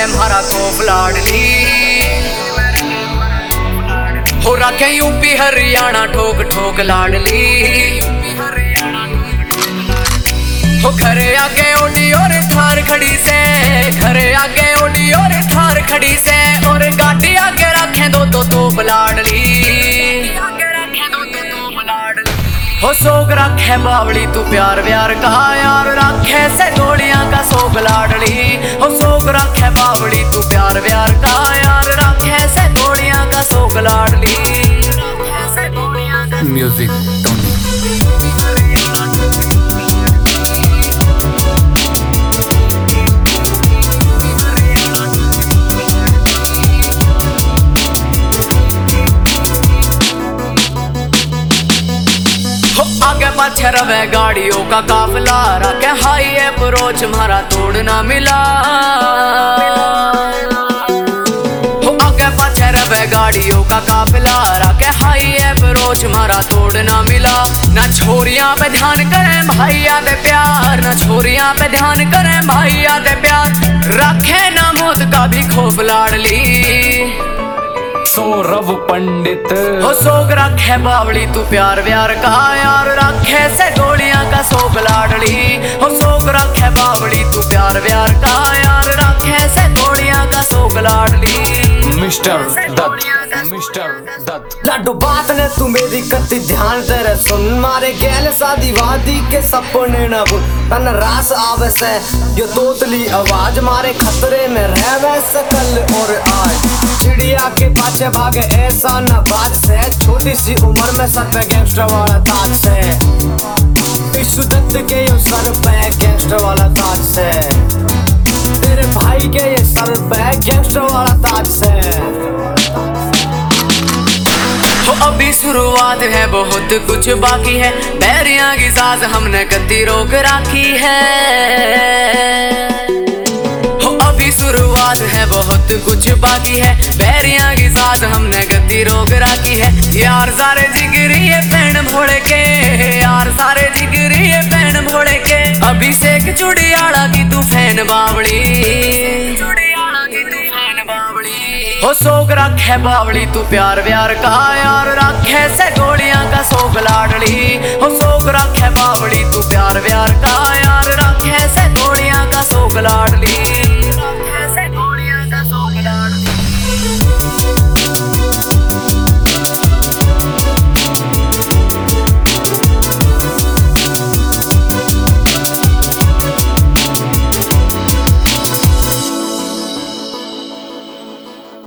हमारा तोप लाडली। हो रखे यूपी हरियाणा ठोक ठोक लाडली। हो घरे आगे ओडी और थार खड़ी से, घरे आगे ओडी और थार खड़ी से, और गाड़ी आगे रखे दो तोप लाडली। हो सोग रखे बावली तू प्यार व्यार का यार, रखे से गोलियां का सोग लाडली। हो सोग रखे बावली तू प्यार व्यार का यार, रखे से गोलियां का सोग लाडली। Music Tony. आगे पाछे रवे गाड़ियों का काफिला, रखे हाई अप्रोच हमारा तोड़ ना मिला। हो आगे पाछे रवे गाड़ियों का काफिला, रखे हाई अप्रोच हमारा तोड़ ना मिला। ना छोरियां पे ध्यान करें भाइया दे प्यार, ना छोरियां पे ध्यान करें भाइया दे प्यार, रखे ना मौत का भी खौफ लाडली। सौरभ पंडित। हो सोग रखे बावली तू प्यार व्यार का यार, रखे से गोलियां का सोग लाडली। हो सोग रखे बावली तू प्यार व्यार का यार, रखे से गोलियां का सोग लाडली। Mister Dutt, mister Dutt. लाडो बात ने तू मेरी कति ध्यान तेरे सुन, मारे गैल शादी वादी के सपने न भूल। तन रास आवे से यो तोतली आवाज, मारे खतरे में रहवे से कल और आज। चिड़िया के पाछे भागे ऐसा न बात से, छोटी सी उम्र में सर पे गैंगस्टर वाला ताज से। विशु दत्त के यो सर पे गैंगस्टर वाला ताज से, तेरे भाई के ये सर पे गैंगस्टर वाला ताज से। हो अभी शुरुआत है बहुत कुछ बाकी है, बैरियां की साज हमने कति रोक रखी है। हो अभी शुरुआत है बहुत कुछ बाकी है, बैरियां की साज हमने गति रोक रखी है। यार सारे जिगरी है पैन भोड़े के, यार सारे जिगरी है पैन भोड़े के, अभिषेक चुड़ियाला की तू फैन बावली। हो सोग रखे बावली तू प्यार व्यार का यार, रखे से गोलियां का सोग लाडली। हो सोग रखे बावली तू प्यार व्यार का यार, रखे से गोलियां का सोग लाडली।